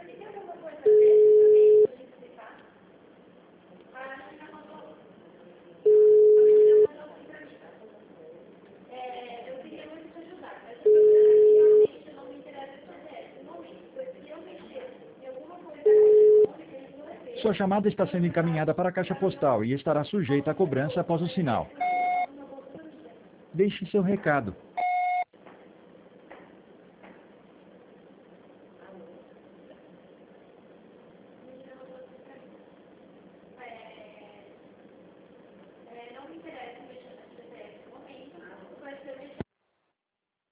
Sua chamada está sendo encaminhada para a caixa postal e estará sujeita a cobrança após o sinal. Deixe seu recado.